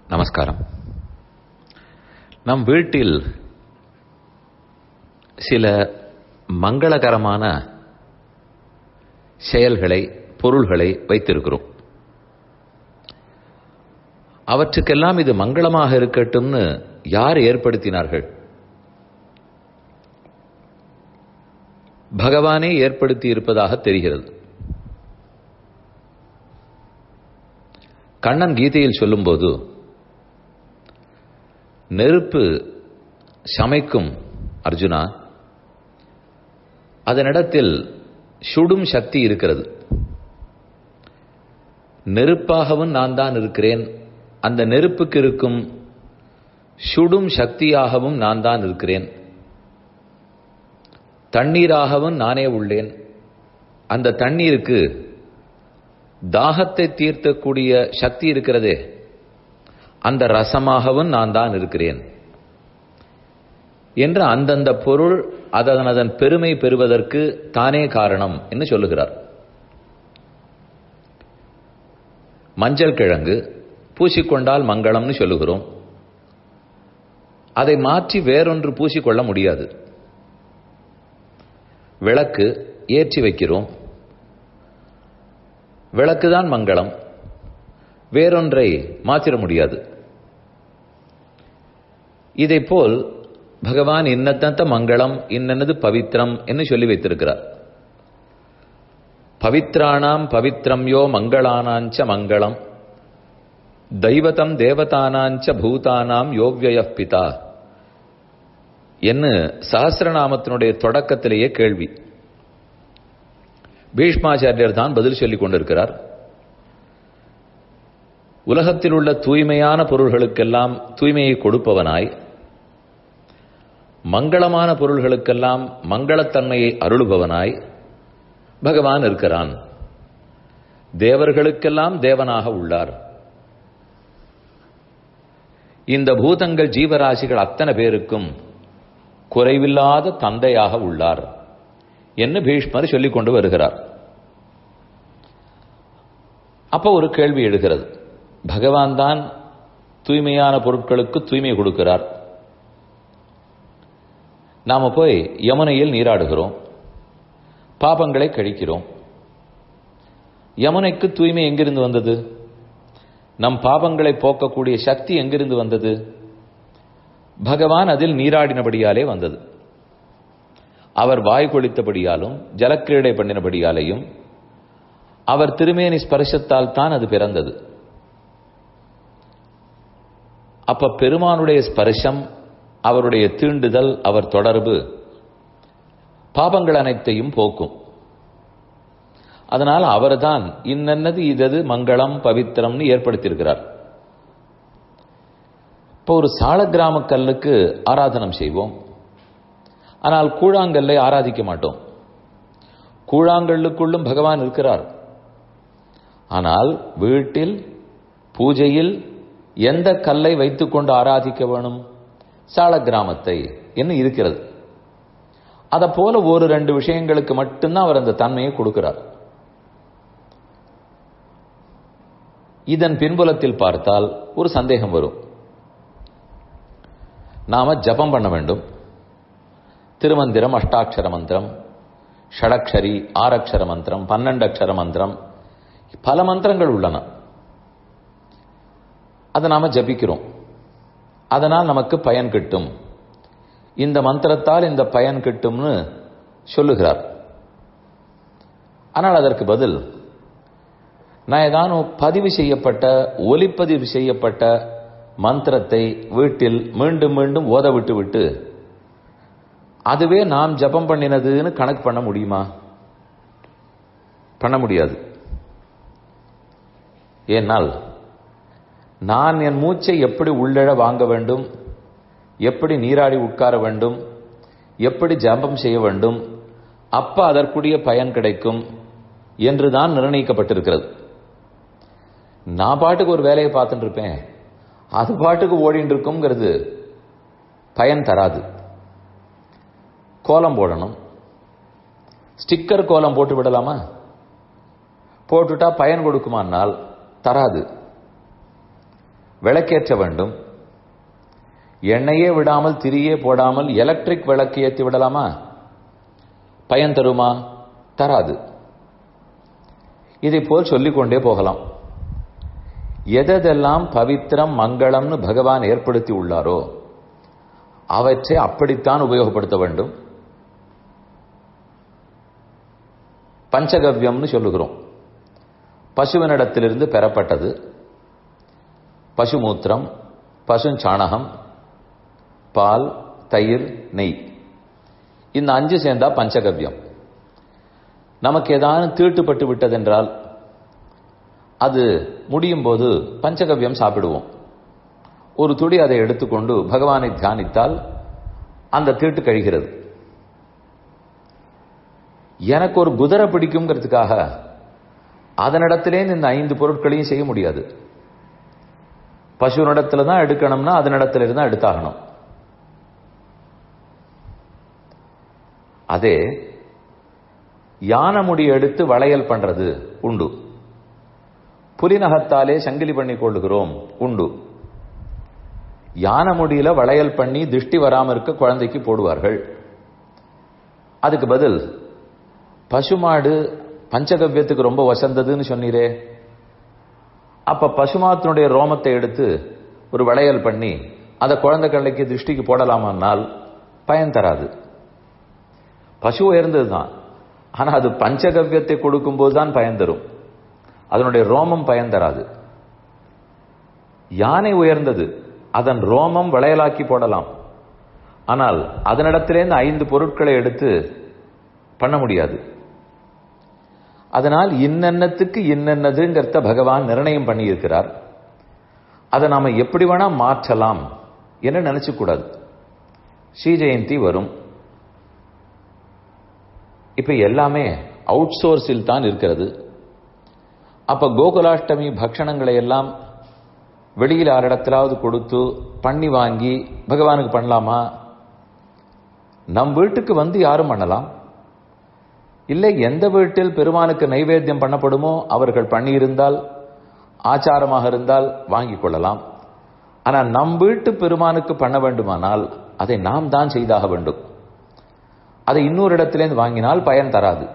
நமஸ்காரம். நம் வீட்டில் சில மங்களகரமான செயல்களை, பொருள்களை வைத்திருக்கிறோம். அவற்றுக்கெல்லாம் இது மங்களமாக இருக்கட்டும்னு யார் ஏற்படுத்தினார்கள்? பகவானே ஏற்படுத்தி இருப்பதாக தெரிகிறது. கண்ணன் கீதையில் சொல்லும்போது, நெருப்பு சமைக்கும் அர்ஜுனா, அதனிடத்தில் சுடும் சக்தி இருக்கிறது. நெருப்பாகவும் நான் தான் இருக்கிறேன், அந்த நெருப்புக்கு இருக்கும் சுடும் சக்தியாகவும் நான் தான் இருக்கிறேன். தண்ணீராகவும் நானே உள்ளேன், அந்த தண்ணீருக்கு தாகத்தை தீர்த்தக்கூடிய சக்தி இருக்கிறதே, அந்த ரசமாகவும் நான் தான் இருக்கிறேன் என்று அந்தந்த பொருள் அதன் பெருமை பெறுவதற்கு தானே காரணம் என்று சொல்லுகிறார். மஞ்சள் கிழங்கு பூசிக்கொண்டால் மங்களம்னு சொல்லுகிறோம். அதை மாற்றி வேறொன்று பூசிக்கொள்ள முடியாது. விளக்கு ஏற்றி வைக்கிறோம், விளக்குதான் மங்களம், வேறொன்றை மாற்றிட முடியாது. இதைப்போல் பகவான் இன்னத்தந்த மங்களம், இன்னது பவித்ரம் என்று சொல்லி வைத்திருக்கிறார். பவித்ராணாம் பவித்ரம்யோ மங்களானாஞ்ச மங்களம், தெய்வதம் தேவதானாஞ்ச பூதானாம் யோவ்யய பிதா என்று சஹஸ்ரநாமத்தினுடைய தொடக்கத்திலேயே கேள்வி. பீஷ்மாச்சாரியர் தான் பதில் சொல்லிக் கொண்டிருக்கிறார். உலகத்தில் உள்ள தூய்மையான பொருள்களுக்கெல்லாம் தூய்மையை கொடுப்பவனாய், மங்களமான பொருள்களுக்கெல்லாம் மங்களத்தன்மையை அருளுபவனாய் பகவான் இருக்கிறான். தேவர்களுக்கெல்லாம் தேவனாக உள்ளார். இந்த பூதங்கள் ஜீவராசிகள் அத்தனை பேருக்கும் குறைவில்லாத தந்தையாக உள்ளார் என்று பீஷ்மர் சொல்லிக் கொண்டு வருகிறார். அப்ப ஒரு கேள்வி எழுகிறது. பகவான் தான் தூய்மையான பொருட்களுக்கு தூய்மை கொடுக்கிறார். நாம போய் யமுனையில் நீராடுகிறோம், பாபங்களை கழிக்கிறோம். யமுனைக்கு தூய்மை எங்கிருந்து வந்தது? நம் பாபங்களை போக்கக்கூடிய சக்தி எங்கிருந்து வந்தது? பகவான் அதில் நீராடினபடியாலே வந்தது. அவர் வாய் கொளித்தபடியாலும் ஜலக்கிரீடை பண்ணினபடியாலேயும் அவர் திருமேனி ஸ்பர்சத்தால் தான் அது பிறந்தது. அப்ப பெருமானுடைய ஸ்பர்சம், அவருடைய தீண்டுதல், அவர் தொடர்பு பாபங்கள் அனைத்தையும் போக்கும். அதனால் அவர்தான் இன்னது இதது மங்களம் பவித்திரம்னு ஏற்படுத்தியிருக்கிறார். இப்போ ஒரு சால கிராம கல்லுக்கு ஆராதனம் செய்வோம், ஆனால் கூழாங்கல்லை ஆராதிக்க மாட்டோம். கூழாங்கல்லுக்குள்ளும் பகவான் இருக்கிறார். ஆனால் வீட்டில் பூஜையில் எந்த கல்லை வைத்துக்கொண்டு ஆராதிக்க வேணும்? சால கிராமத்தை என்ன இருக்கிறது. அதை போல ஒரு ரெண்டு விஷயங்களுக்கு மட்டும்தான் அவர் அந்த தன்மையை கொடுக்கிறார். இதன் பின்புலத்தில் பார்த்தால் ஒரு சந்தேகம் வரும். நாம ஜபம் பண்ண வேண்டும். திருமந்திரம், அஷ்டாட்சர மந்திரம், ஷடக்ஷரி, 6 அக்ஷர மந்திரம், 12 அக்ஷர மந்திரம், பல மந்திரங்கள் உள்ளன. அதை நாம ஜபிக்கிறோம். அதனால் நமக்கு பயன் கிட்டும், இந்த மந்திரத்தால் இந்த பயன் கிட்டும்னு சொல்லுகிறார். ஆனால் அதற்கு பதில், நான் ஏதானும் பதிவு செய்யப்பட்ட, ஒலிப்பதிவு செய்யப்பட்ட மந்திரத்தை வீட்டில் மீண்டும் மீண்டும் ஓத விட்டு விட்டு அதுவே நாம் ஜபம் பண்ணினதுன்னு கணக்கு பண்ண முடியுமா? பண்ண முடியாது. ஏனால் நான் என் மூச்சை எப்படி உள்ளிழ வாங்க வேண்டும், எப்படி நீராடி உட்கார வேண்டும், எப்படி ஜபம் செய்ய வேண்டும், அப்ப அதற்குரிய பயன் கிடைக்கும் என்றுதான் நிர்ணயிக்கப்பட்டிருக்கிறது. நான் பாட்டுக்கு ஒரு வேலையை பார்த்துட்டு இருப்பேன், அது பாட்டுக்கு ஓடிட்டு இருக்கும்ங்கிறது பயன் தராது. கோலம் போடணும், ஸ்டிக்கர் கோலம் போட்டு விடலாமா? போட்டுட்டா பயன் கொடுக்குமானால் தராது. விளக்கேற்ற வேண்டும். எண்ணெயே விடாமல் திரியே போடாமல் எலக்ட்ரிக் விளக்கு ஏற்றி விடலாமா? பயன் தருமா? தராது. இதை போல் சொல்லிக்கொண்டே போகலாம். எதெல்லாம் பவித்திரம் மங்களம்னு பகவான் ஏற்படுத்தி உள்ளாரோ அவற்றை அப்படித்தான் உபயோகப்படுத்த வேண்டும். பஞ்சகவ்யம்னு சொல்லுகிறோம். பசுவினிடத்திலிருந்து பெறப்பட்டது. பசுமூத்திரம், பசுஞ்சாணகம், பால், தயிர், நெய், இந்த 5 சேர்ந்தா பஞ்சகவ்யம். நமக்கு ஏதாவது தீட்டுப்பட்டு விட்டதென்றால் அது முடியும் போது பஞ்சகவ்யம் சாப்பிடுவோம். ஒரு துளி அதை எடுத்துக்கொண்டு பகவானை தியானித்தால் அந்த தீட்டு கழிகிறது. எனக்கு ஒரு குதிரை பிடிக்குங்கிறதுக்காக அதனிடத்திலே இந்த 5 பொருட்களையும் செய்ய முடியாது. பசுனிடத்துல தான் எடுக்கணும்னா அதனிடத்துல இருந்தா எடுத்தாகணும். அதே யானை முடி எடுத்து வளையல் பண்றது உண்டு. புலிநகத்தாலே சங்கிலி பண்ணி கொள்ளுகிறோம் உண்டு. யானை முடியில வளையல் பண்ணி திருஷ்டி வராம இருக்க குழந்தைக்கு போடுவார்கள். அதுக்கு பதில் பசுமாடு பஞ்சகவ்யத்துக்கு ரொம்ப வசந்ததுன்னு சொன்னீரே, அப்ப பசுமாத்தினுடைய ரோமத்தை எடுத்து ஒரு வளையல் பண்ணி அதை குழந்தை கல்லைக்கு திருஷ்டிக்கு போடலாமானால் பயன் தராது. பசு உயர்ந்ததுதான், ஆனா அது பஞ்சகவ்யத்தை கொடுக்கும் போதுதான் பயன் தரும். அதனுடைய ரோமம் பயன் தராது. யானை உயர்ந்தது, அதன் ரோமம் வளையலாக்கி போடலாம். ஆனால் அதனிடத்திலேருந்து 5 பொருட்களை எடுத்து பண்ண முடியாது. அதனால் இன்னென்னத்துக்கு இன்னென்னதுங்கிறத பகவான் நிர்ணயம் பண்ணி இருக்கிறார். அதை நாம எப்படி வேணா மாற்றலாம் என்று நினைச்சு கூடாது. ஸ்ரீ ஜெயந்தி வரும். இப்ப எல்லாமே அவுட் சோர்ஸில் தான் இருக்கிறது. அப்ப கோகுலாஷ்டமி பக்ஷணங்களை எல்லாம் வெளியில் யாரிடத்திலாவது கொடுத்து பண்ணி வாங்கி பகவானுக்கு பண்ணலாமா? நம் வீட்டுக்கு வந்து யாரும் பண்ணலாம். இல்லை, எந்த வீட்டில் பெருமானுக்கு நைவேத்தியம் பண்ணப்படுமோ அவர்கள் பண்ணியிருந்தால் ஆச்சாரமாக இருந்தால் வாங்கிக் கொள்ளலாம். ஆனால் நம் வீட்டு பெருமானுக்கு பண்ண வேண்டுமானால் அதை நாம் தான் செய்தாக வேண்டும். அதை இன்னொரு இடத்திலேருந்து வாங்கினால் பயன் தராது.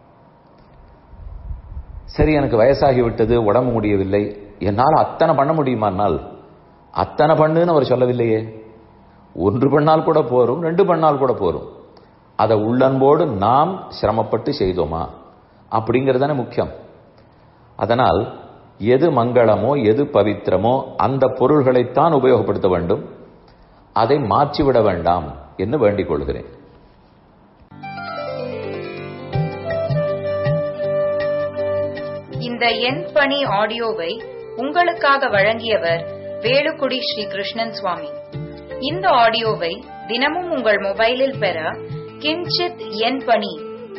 சரி, எனக்கு வயசாகிவிட்டது, உடம்பு முடியவில்லை, என்னால் அத்தனை பண்ண முடியுமானால் அத்தனை பண்ணுன்னு அவர் சொல்லவில்லையே. 1 பண்ணால் கூட போரும், 2 பண்ணால் கூட போரும். அதை உள்ளன்போடு நாம் சிரமப்பட்டு செய்தோமா அப்படிங்கிறதானே முக்கியம். அதனால் எது மங்களமோ எது பவித்திரமோ அந்த பொருள்களைத்தான் உபயோகப்படுத்த வேண்டும். அதை மாற்றிவிட வேண்டாம் என்று வேண்டிக் கொள்கிறேன். இந்த என் பணி ஆடியோவை உங்களுக்காக வழங்கியவர் வேலுக்குடி ஸ்ரீ கிருஷ்ணன் சுவாமி. இந்த ஆடியோவை தினமும் உங்கள் மொபைலில் பெற கிஞ்சித் என் பணி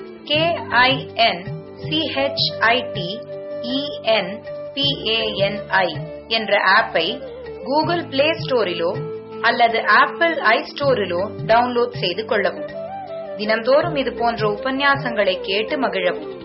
KINCHITENPANI என்ற ஆப்பை கூகுள் பிளே ஸ்டோரிலோ அல்லது ஆப்பிள் ஐ ஸ்டோரிலோ டவுன்லோட் செய்து கொள்ளவும். தினம்தோறும் இது போன்ற உபன்யாசங்களை கேட்டு மகிழவும்.